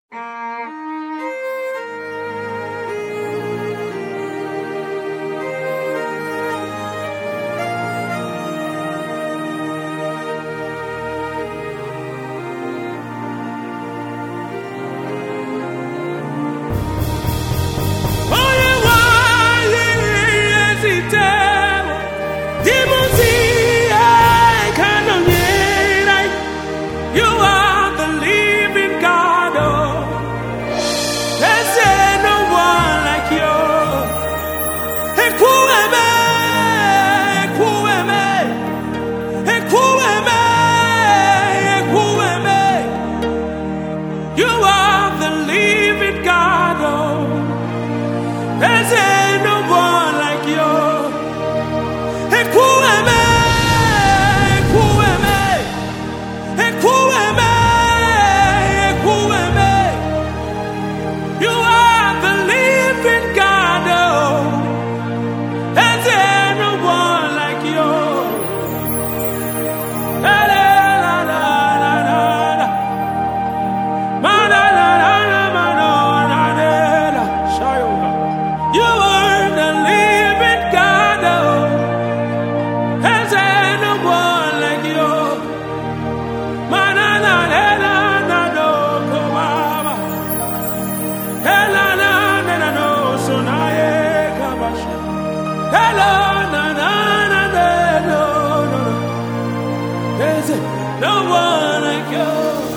No one like you.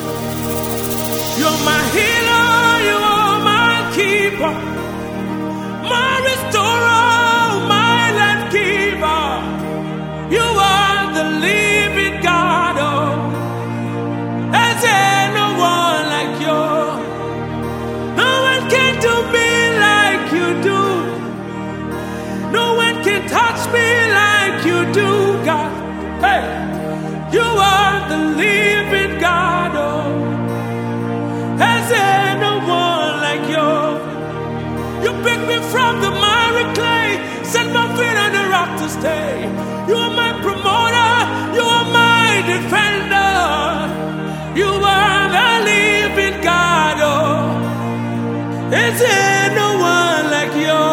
You're my healer, you are my keeper, my restorer, my life keeper. You are the living God. Oh, I say no one like you. No one can do me like you do. No one can touch me like you do, God. Hey, you are the living God. Oh, I say no one like you. You picked me from the miry clay, set my feet on the rock to stay. You are my promoter, you are my defender. You are the living God. Oh, I say no one like you.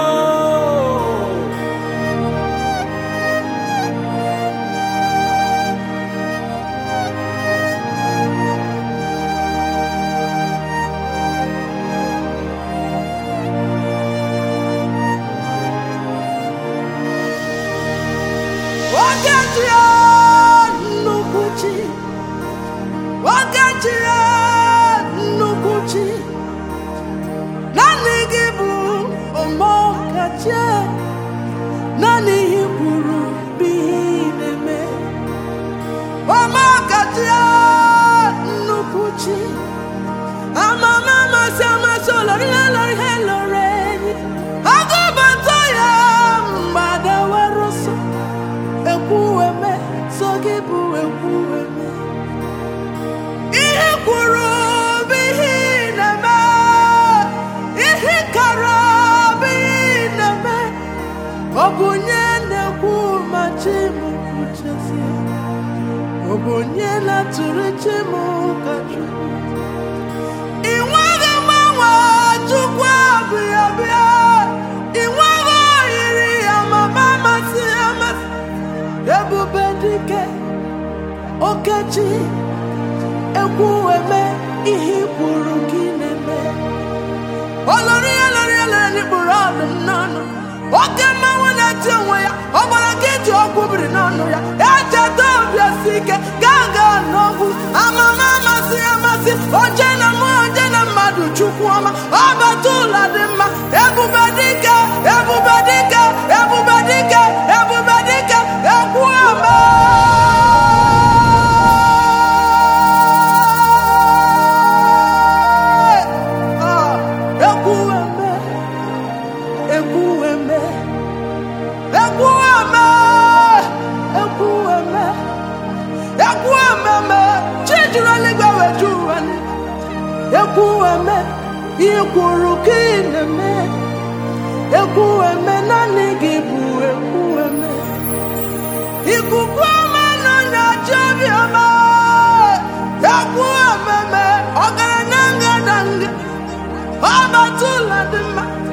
Obonyela tureche mokaju Iwaga mawa chukwa bia Iwaga iri amama masi amasi Ebubedike Okechi Ekuweme ihiburu kineme Olori ni buradu nano Oke mawa na tiongwe ya Obara kiti okubiri nano ya Echa tobia sike Gaga nogu Amama masi Ojena madu chukwama Abatula dima Ebubedike Ekuweme Ekuweme, ikwuru kineme Ekuweme nani gibu ekuweme Ikukweme nanya chabiama Ekuweme, ogara nanga dange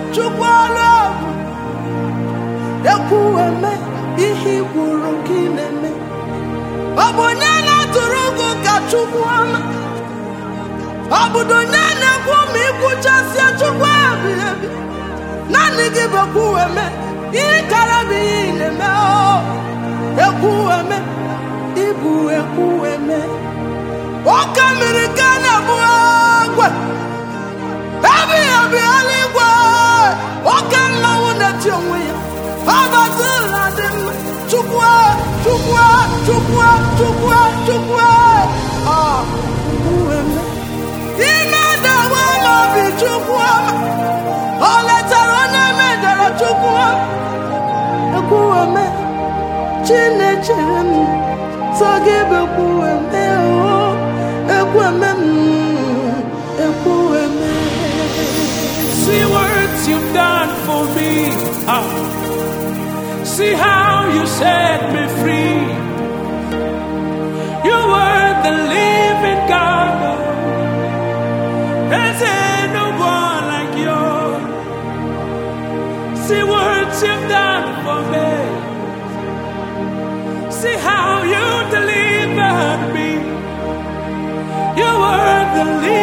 chukwu ọrụ ọbụ ekwu eme ihe i kwuru gị na-eme ọ bụ onye na-atụrụ gị ka chukwu ọma ọ bụdo onye na-ekwu ma ikwuchasịa chukwu ebighị ebi naanị gị bụ ekwu eme ihe kara bụ ihe ị na-eme ekwu eme ịbụ ekwu eme oke mmiri ka na-abụ agwe ebighị ebi eluigwe oke mmanwụ na-eti onwe ya ọbatụla dị mma chukwu chukwu chukwu chukwu chukwu ekwu eme ime dawe n'obi chukwu ọma o letara onye mejọrọ chukwu ekwu eme chinechere m so gị bụ ekwu eme ekwu eme ekwu eme. See what you've done for me. See how you set me free. You were the living God. There's no one like you. See what you've done for me. See how you delivered me. You were the living